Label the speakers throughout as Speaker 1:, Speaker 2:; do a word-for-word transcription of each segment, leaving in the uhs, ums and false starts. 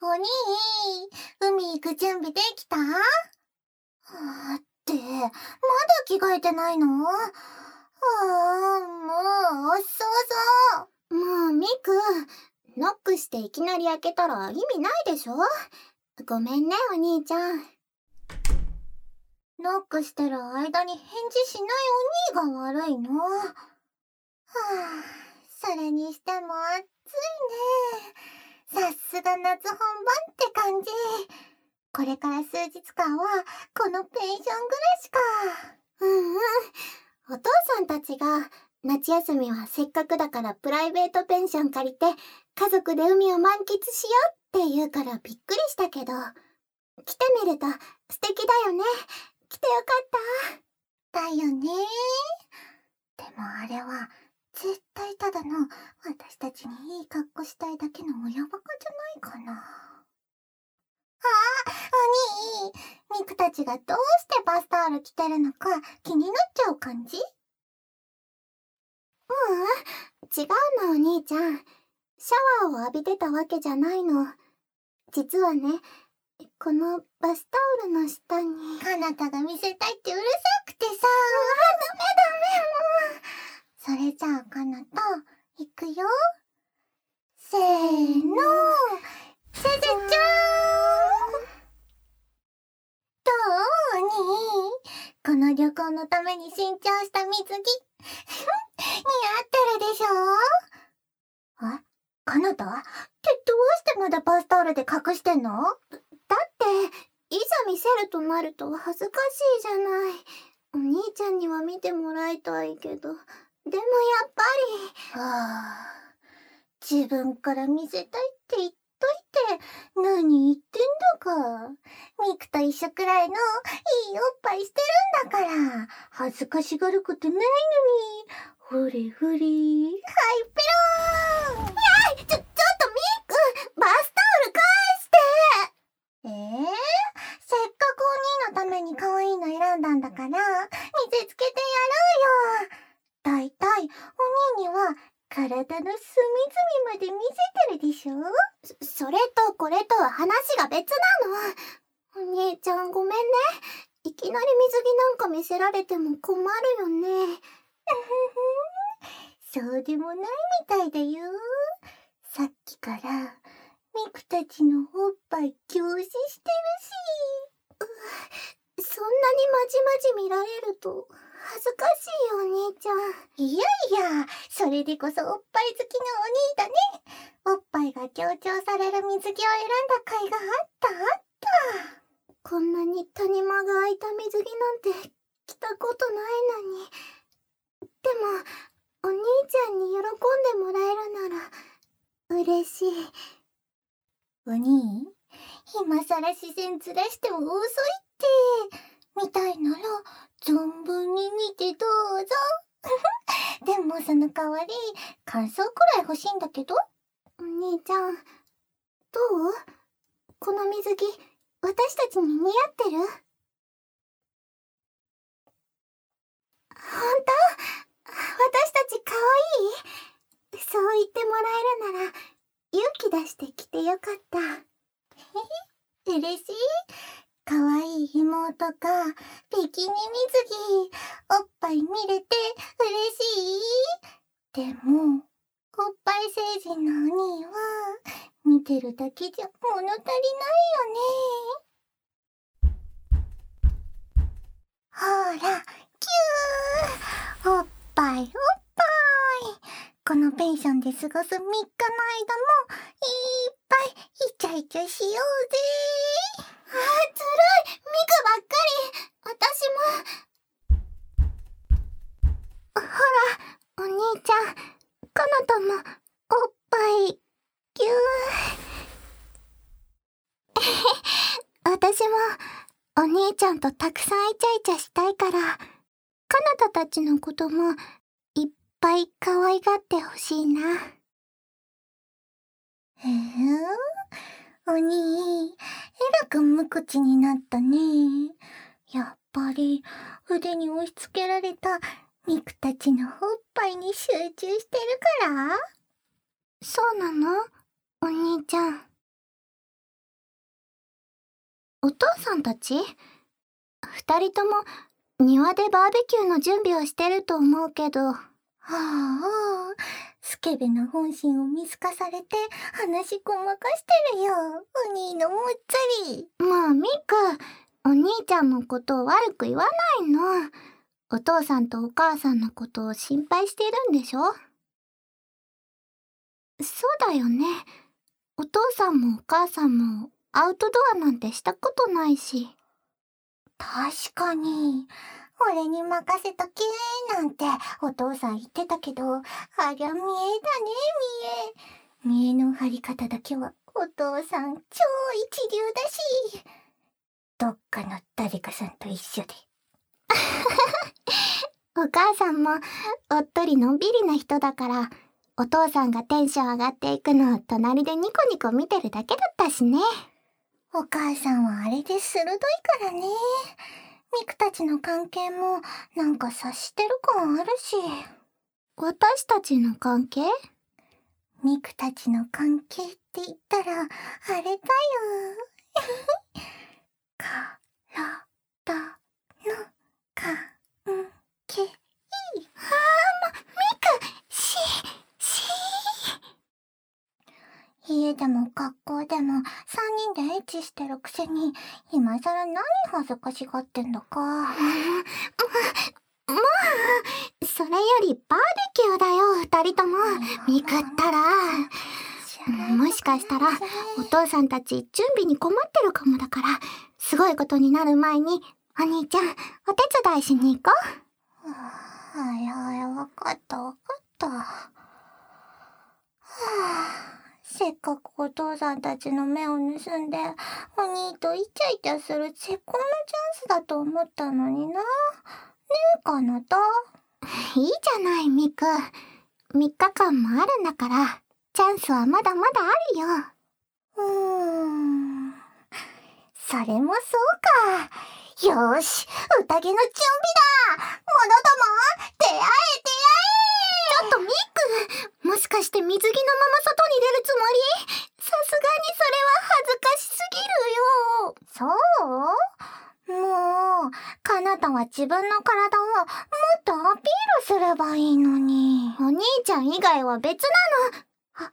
Speaker 1: お兄、海行く準備できた？はあって、まだ着替えてないの？ああ、もう遅そう。
Speaker 2: もうミク、ノックしていきなり開けたら意味ないでしょ？ごめんねお兄ちゃん。
Speaker 1: ノックしてる間に返事しないお兄が悪いの。はあ、それにしても暑いね。さすが夏本番って感じ。これから数日間はこのペンション暮らしか。
Speaker 2: うんうん。お父さんたちが夏休みはせっかくだからプライベートペンション借りて家族で海を満喫しようって言うからびっくりしたけど、来てみると素敵だよね。来てよかった。
Speaker 1: だよね。でもあれは絶対ただの私たちにいい格好したいだけの親バカじゃないかな。ああ、お兄、ミクたちがどうしてバスタオル着てるのか気になっちゃう感じ？
Speaker 2: ううん、違うのお兄ちゃん。シャワーを浴びてたわけじゃないの。実はね、このバスタオルの下に。
Speaker 1: かなたが見せたいってうるさくてさ。
Speaker 2: ダメダメもう。
Speaker 1: それじゃあかなた、いくよ。せーの。せせちゃーん。どうお兄？この旅行のために新調した水着。似合ってるでしょ？え？かなた？ってどうしてまだバスタオルで隠してんの？
Speaker 2: だって、いざ見せるとなると恥ずかしいじゃない。お兄ちゃんには見てもらいたいけど、でもやっぱ
Speaker 1: り。はあ、自分から見せたいって言っといて、何言ってんだか。ミクと一緒くらいのいいおっぱいしてるんだから、恥ずかしがることないのに。ほれほれ、はいペローン。
Speaker 2: いや、ちょ、ちょっとミク、バスタオル返して。
Speaker 1: えー、せっかくお兄のために可愛いの選んだんだから、見せつけてやろうよ。だいたいお兄には体の隅々まで見せてるでしょ？
Speaker 2: そ、それとこれとは話が別なの。お兄ちゃんごめんね。いきなり水着なんか見せられても困るよね。
Speaker 1: そうでもないみたいだよ。さっきからミクたちのおっぱい凝視してるし。
Speaker 2: う、そんなにまじまじ見られると恥ずかしいよお兄ちゃん。
Speaker 1: いやいや、それでこそおっぱい好きのお兄だね。おっぱいが強調される水着を選んだ甲斐があったあった。
Speaker 2: こんなに谷間が空いた水着なんて着たことないのに。でもお兄ちゃんに喜んでもらえるなら嬉しい。
Speaker 1: お兄、今さら視線ずらしても遅いって。見たいなら存分に見てどうぞ。でもその代わり感想くらい欲しいんだけど。
Speaker 2: お兄ちゃん、どう？この水着私たちに似合ってる？本当？私たち可愛い？そう言ってもらえるなら勇気出して着てよかった。
Speaker 1: 嬉しい。可愛い妹がビキニ水着、おっぱい見れて嬉しい。でも、おっぱい成人のお兄は見てるだけじゃ物足りないよね。ほら、キュー、おっぱいおっぱい。このペンションで過ごすみっかの間もいっぱいイチャイチャしようぜ。
Speaker 2: あー、ずるい。ミクばっかり。私も。ほら、お兄ちゃん、かなたもおっぱいぎゅー。私もお兄ちゃんとたくさんイチャイチャしたいから、かなたたちのこともいっぱい可愛がってほしいな。
Speaker 1: へえ、お兄、えらく無口になったね。やっぱり腕に押し付けられたミクたちのおっぱいに集中してるから？
Speaker 2: そうなの？お兄ちゃん。 お父さんたち？二人とも庭でバーベキューの準備をしてると思うけど。は
Speaker 1: あ、スケベな本心を見透かされて話ごまかしてるよ、お兄のもっつり。
Speaker 2: まあミク、お兄ちゃんのことを悪く言わないの。お父さんとお母さんのことを心配してるんでしょ？そうだよね。お父さんもお母さんもアウトドアなんてしたことないし。
Speaker 1: 確かに、俺に任せとけーなんてお父さん言ってたけど、ありゃ見えだね、見え。見えの張り方だけはお父さん超一流だし、どっかの誰かさんと一緒で。
Speaker 2: お母さんもおっとりのんびりな人だから、お父さんがテンション上がっていくのを隣でニコニコ見てるだけだったしね。
Speaker 1: お母さんはあれで鋭いからね。ミクたちの関係もなんか察してる感あるし。
Speaker 2: 私たちの関係？
Speaker 1: ミクたちの関係って言ったらあれだよ。体の関係。は
Speaker 2: あーもうミクしし
Speaker 1: 家でも学校でもさんにんでエッチしてるくせに今さら何恥ずかしがってんだか。
Speaker 2: もうそれよりバーベキューだよ、二人とも。ミクったらもしかしたらお父さんたち準備に困ってるかもだから、すごいことになる前にお兄ちゃんお手伝いしに行こ
Speaker 1: う。はいはい、わかったわかった。はあ、せっかくお父さんたちの目を盗んでお兄とイチャイチャする絶好のチャンスだと思ったのにな。ねえかなた。
Speaker 2: いいじゃないミク、みっかかんもあるんだからチャンスはまだまだあるよ。
Speaker 1: うーん、それもそうか。よーし、宴の準備だ。者ども出会え出会え。
Speaker 2: ちょっとミク、もしかして水着のまま外に出るつもり？さすがにそれは恥ずかしすぎ
Speaker 1: るよ。そう？もうかなたは自分の体をもっとアピールすればいいのに。
Speaker 2: お兄ちゃん以外は別なの。
Speaker 1: だってさ、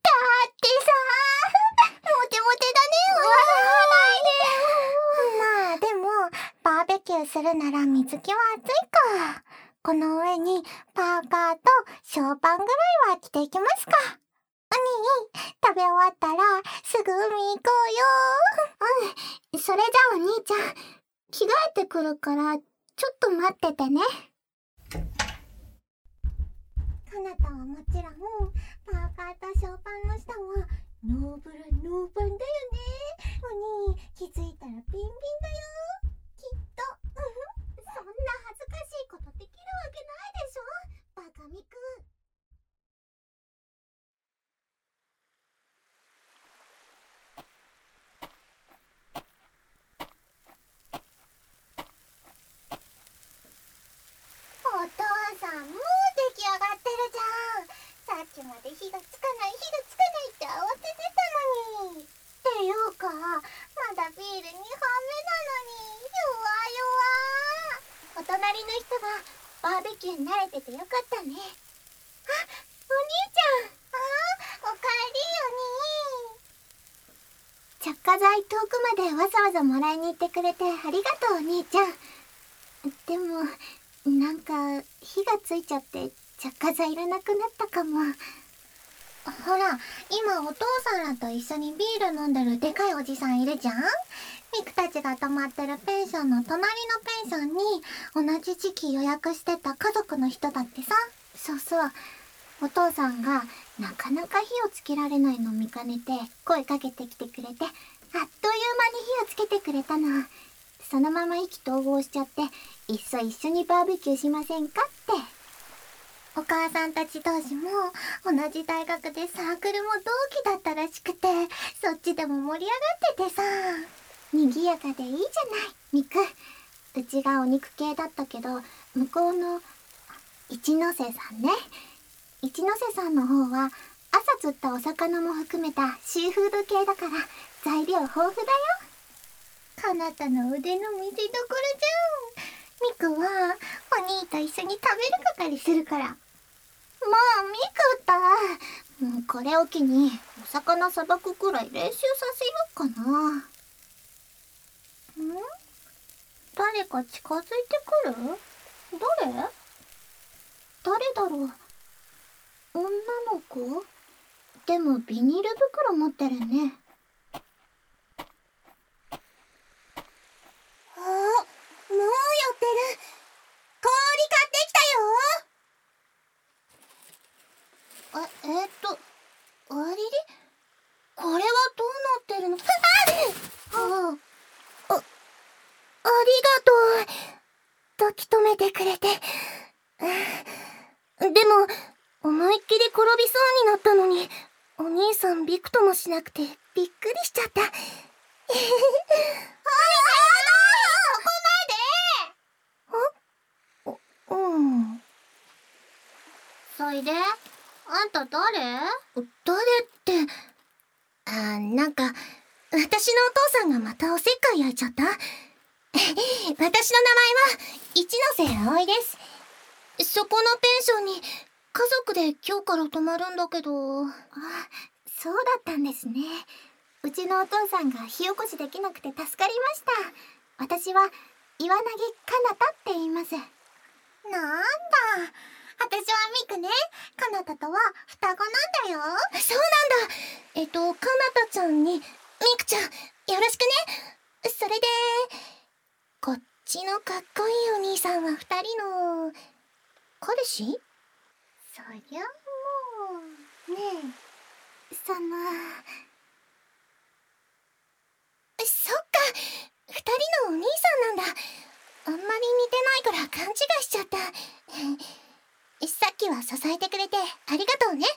Speaker 1: モテモテだね。笑わないで。まあでもバーベキューするなら水着は暑いか。この上にパーカーとショーパンぐらいは着ていきますか。お兄、食べ終わったらすぐ海行こ
Speaker 2: うよ。うん、それじゃあお兄ちゃん着替えてくるからちょっと待っててね。
Speaker 1: かなたはもちろんパーカーとショーパンの下はノーブラノーパンだよね。お兄、気づいたらビンビンだよきっと。
Speaker 2: そんな恥ずかしいことできるわけないでしょ、バカミク。
Speaker 1: お父さんもう出来上がってるじゃん。さっきまで火がつかない火がつかないって慌ててたのに。っていうかまだビールにほんめなのに弱々。
Speaker 2: お隣の人がバーベキューに慣れててよかったね。あ、お兄ちゃん。
Speaker 1: あ、おかえ
Speaker 2: り。着火剤遠くまでわざわざもらいに行ってくれてありがとうお兄ちゃん。でもなんか火がついちゃって着火剤いらなくなったかも。
Speaker 1: ほら、今お父さんらと一緒にビール飲んでるでかいおじさんいるじゃん。ミクたちが泊まってるペンションの隣のペンションに同じ時期予約してた家族の人だってさ。
Speaker 2: そうそう、お父さんがなかなか火をつけられないのを見かねて声かけてきてくれて、あっという間に火をつけてくれたの。そのまま意気投合しちゃって、いっそ一緒にバーベキューしませんかって。
Speaker 1: お母さんたち同士も同じ大学でサークルも同期だったらしくて、そっちでも盛り上がっててさ。
Speaker 2: 賑やかでいいじゃないミク。うちがお肉系だったけど、向こうの一ノ瀬さんね、一ノ瀬さんの方は朝釣ったお魚も含めたシーフード系だから材料豊富だよ。
Speaker 1: かなたの腕の見せ所じゃん。ミクはお兄と一緒に食べる係するから。
Speaker 2: もうミクったもうこれを機にお魚さばくくらい練習させようかな。
Speaker 1: ん？誰か近づいてくる？誰？
Speaker 2: 誰だろう。女の子？でもビニール袋持ってるね。あ、もう寄ってる。氷買ってきたよ。あ、えー、っとあれれこれはどうなってるの？ああ、あ、ありがとう。抱き留めてくれて。でも思いっきり転びそうになったのにお兄さんびくともしなくてびっくりしちゃった。ああ、そこまで。あ、うん。そいで、あんた誰？誰って、あ、なんか私のお父さんがまたおせっかい焼いちゃった。私の名前は一ノ瀬葵です。そこのペンションに家族で今日から泊まるんだけど。あ、そうだったんですね。うちのお父さんが火起こしできなくて助かりました。私は岩投げかなたって言います。
Speaker 1: なんだ、私はミクね。かなたとは双子なんだよ。
Speaker 2: そうなんだ。えっとかなたちゃんにミクちゃんよろしくね。それでこっちのかっこいいお兄さんは二人の彼氏？
Speaker 1: そりゃもうね
Speaker 2: え、そのそっか、二人のお兄さんなんだ。あんまり似てないから勘違いしちゃった。さっきは支えてくれてありがとうね。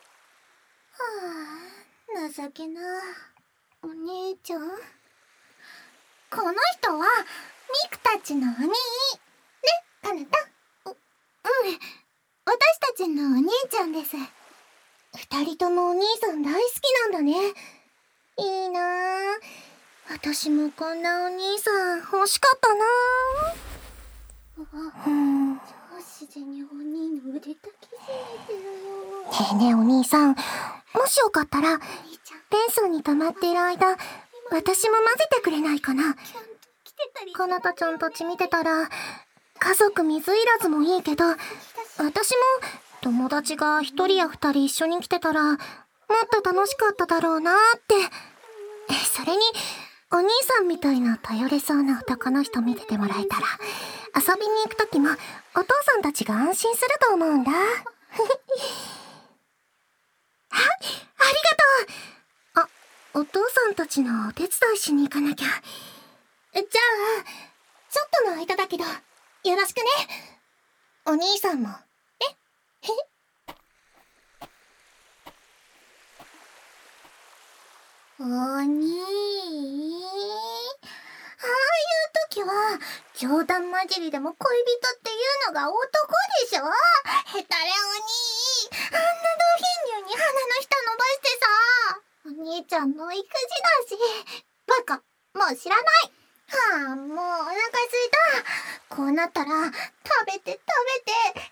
Speaker 1: はあ、情けな。
Speaker 2: お姉ちゃん？
Speaker 1: この人はミクたちのお兄。ね、かなた。
Speaker 2: う、うん。私たちのお兄ちゃんです。二人ともお兄さん大好きなんだね。いいなぁ。私もこんなお兄さん欲しかったなぁ。うん。
Speaker 1: 超自然にお兄の腕抱きしめてるよ。
Speaker 2: ねえねえお兄さん、もしよかったらペンションに溜まっている間、私も混ぜてくれないかな。かなたちゃんたち見てたら家族水いらずもいいけど、私も友達が一人や二人一緒に来てたらもっと楽しかっただろうなーって。それにお兄さんみたいな頼れそうな男の人見ててもらえたら遊びに行く時もお父さんたちが安心すると思うんだ。あ、ありがとう。あ、お父さんたちのお手伝いしに行かなきゃ。じゃあちょっとの間だけどよろしくね。お兄さんもね。
Speaker 1: お兄。ああいう時は冗談交じりでも恋人っていうのが男でしょ。ヘタレお兄。あんなド貧乳に鼻の下伸ばしてさ。
Speaker 2: お兄ちゃんの育児だし。バカ、もう知らない。
Speaker 1: はあ、もうお腹すいた。こうなったら食べて食べて